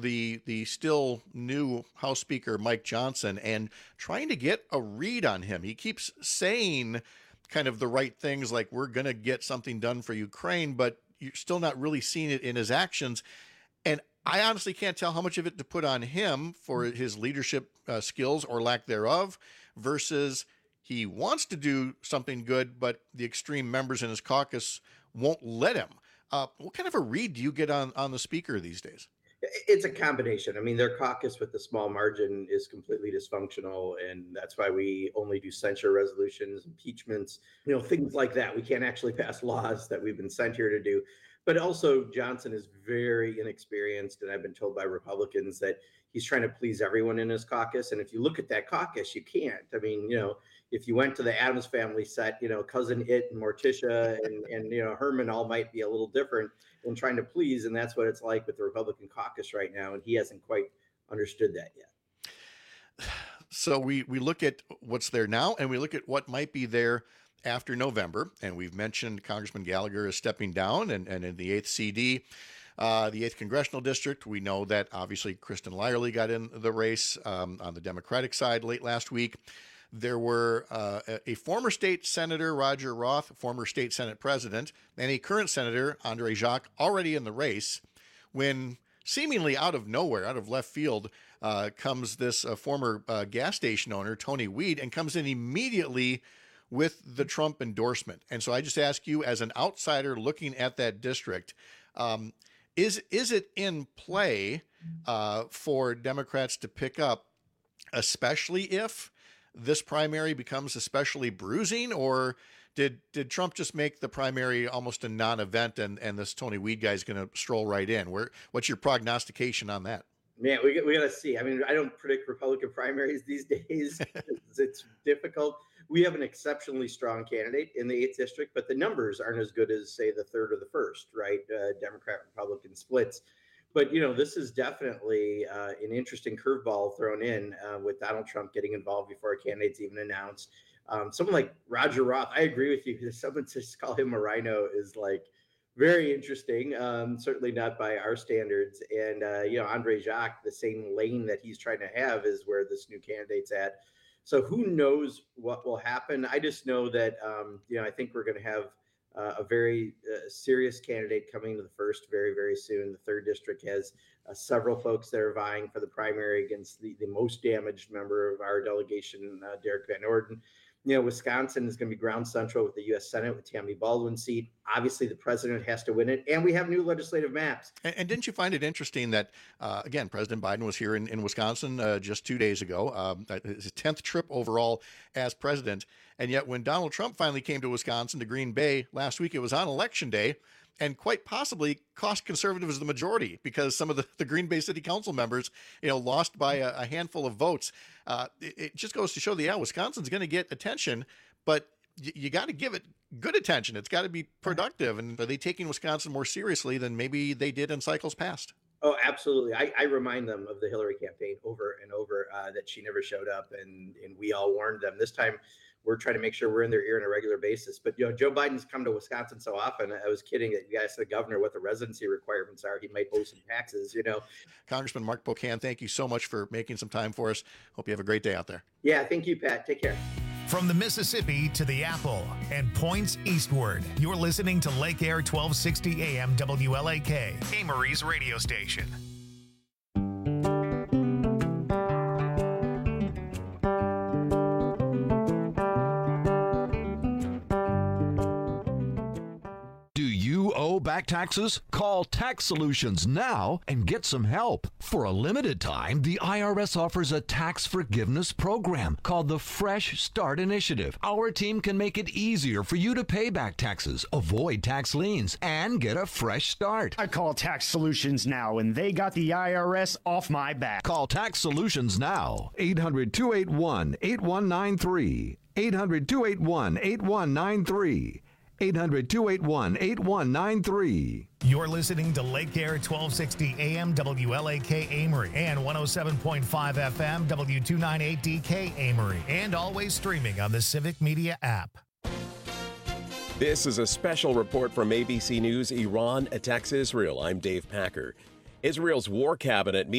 the still new House Speaker, Mike Johnson, and trying to get a read on him. He keeps saying kind of the right things, like we're going to get something done for Ukraine, but you're still not really seeing it in his actions. And I honestly can't tell how much of it to put on him for his leadership skills or lack thereof versus he wants to do something good, but the extreme members in his caucus won't let him. What kind of a read do you get on the speaker these days? It's a combination. I mean, their caucus with the small margin is completely dysfunctional, and that's why we only do censure resolutions, impeachments, things like that. We can't actually pass laws that we've been sent here to do. But also, Johnson is very inexperienced, and I've been told by Republicans that he's trying to please everyone in his caucus. And if you look at that caucus, you can't. I mean, if you went to the Addams Family set, Cousin It and Morticia and Herman all might be a little different in trying to please, and that's what it's like with the Republican caucus right now, and he hasn't quite understood that yet. So we look at what's there now, and we look at what might be there after November, and we've mentioned Congressman Gallagher is stepping down, and in the 8th CD, the 8th Congressional District, we know that obviously Kristen Lyerly got in the race on the Democratic side late last week. There were a former state senator, Roger Roth, former state Senate president, and a current senator, Andre Jacques, already in the race, when seemingly out of nowhere, out of left field, comes this former gas station owner, Tony Weed, and comes in immediately with the Trump endorsement. And so I just ask you, as an outsider looking at that district, is it in play for Democrats to pick up, especially if this primary becomes especially bruising, or did Trump just make the primary almost a non-event and this Tony Weed guy is going to stroll right in? What's your prognostication on that? Man, we got to see. I mean, I don't predict Republican primaries these days. It's difficult. We have an exceptionally strong candidate in the 8th district, but the numbers aren't as good as, say, the 3rd or the 1st, right? Democrat-Republican splits. But, this is definitely an interesting curveball thrown in with Donald Trump getting involved before a candidate's even announced. Someone like Roger Roth, I agree with you. Someone to just call him a rhino is like very interesting, certainly not by our standards. And, Andre Jacques, the same lane that he's trying to have is where this new candidate's at. So who knows what will happen? I just know that, I think we're going to have a very serious candidate coming to the 1st very, very soon. The 3rd district has several folks that are vying for the primary against the most damaged member of our delegation, Derek Van Orden. Wisconsin is going to be ground central with the U.S. Senate with Tammy Baldwin's seat. Obviously, the president has to win it, and we have new legislative maps. And didn't you find it interesting that, again, President Biden was here in Wisconsin just 2 days ago, his 10th trip overall as president, and yet when Donald Trump finally came to Wisconsin, to Green Bay last week, it was on Election Day, and quite possibly cost conservatives the majority because some of the Green Bay City Council members, lost by a handful of votes. It just goes to show that, Wisconsin's going to get attention, but you got to give it good attention. It's got to be productive. And are they taking Wisconsin more seriously than maybe they did in cycles past? Oh, absolutely. I remind them of the Hillary campaign over and over that she never showed up, and we all warned them. This time, we're trying to make sure we're in their ear on a regular basis. But, Joe Biden's come to Wisconsin so often. I was kidding that you guys, the governor, what the residency requirements are. He might owe some taxes, Congressman Mark Pocan, thank you so much for making some time for us. Hope you have a great day out there. Yeah, thank you, Pat. Take care. From the Mississippi to the Apple and points eastward, you're listening to Lake Air 1260 AM WLAK, Amory's radio station. owe back taxes? Call Tax Solutions now and get some help. For a limited time, the IRS offers a tax forgiveness program called the Fresh Start Initiative. Our team can make it easier for you to pay back taxes, avoid tax liens, and get a fresh start. I call Tax Solutions now, and they got the IRS off my back. Call Tax Solutions now. 800-281-8193. 800-281-8193. 800-281-8193. You're listening to Lake Air 1260 AM WLAK Amory and 107.5 FM W298DK Amory, and always streaming on the Civic Media app. This is a special report from ABC News. Iran attacks Israel. I'm Dave Packer. Israel's war cabinet